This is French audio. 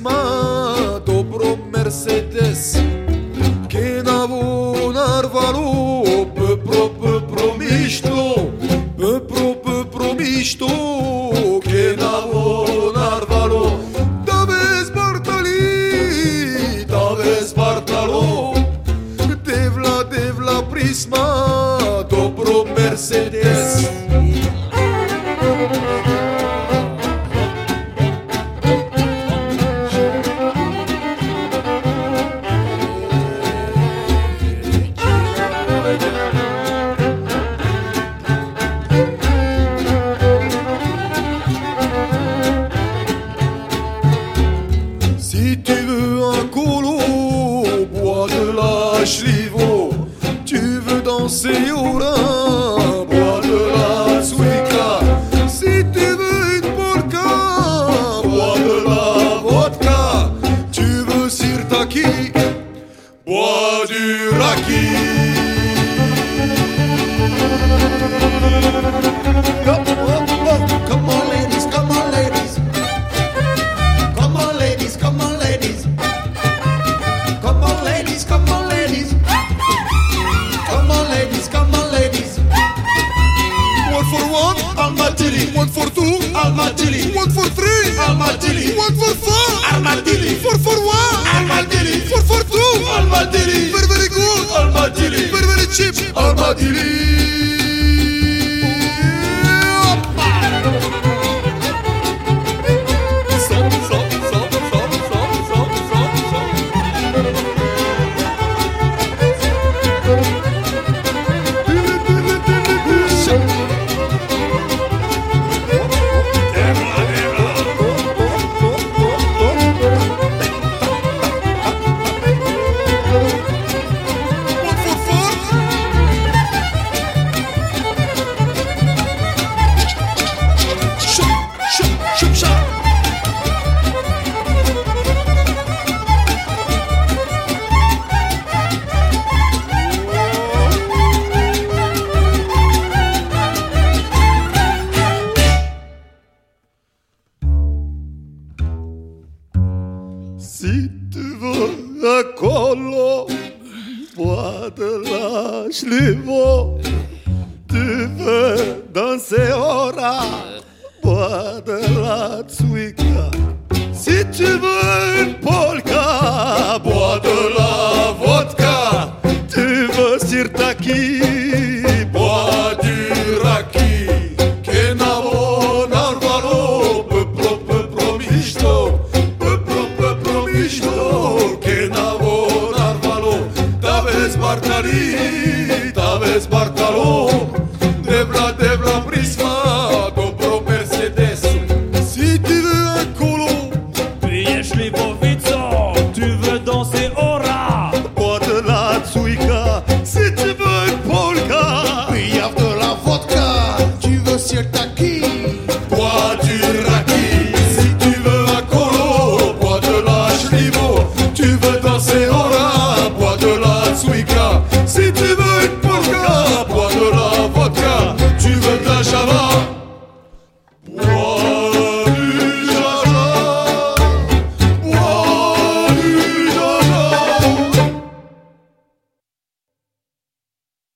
Prisma, dobro Mercedes, che navo narvalo, pro misto, pro misto, che navo narvalo, dave sbartalo, devla Prisma, dobro Mercedes. Si tu veux un colo, bois de la Schlivo. Tu veux danser au rein, bois de la Suica. Si tu veux une polka, bois de la vodka. Tu veux sirtaki, bois du raki. Come on, ladies, come on, ladies. Come on, ladies, come on, ladies. Come on, ladies, come on, ladies. Come on, ladies, come on, ladies. One for one, Armadilli. one for two, Armadilli. one for three, Armadilli. one for four, Armadilli. four for one, Armadilli. four for two, Armadilli. very very good, Armadilli. very cheap, Armadilli. Si tu veux un colo, bois de la Schlivo. Tu veux danser ora, bois de la Zwica. Si tu veux une polka, bois de la vodka. Tu veux sirtaki, bois du raki. Che navo narvalo, pro misto. Che navo narvalo, dave sbartalo, devla Prisma, dobro Mercedes. Si tu veux un colo, Priješ li po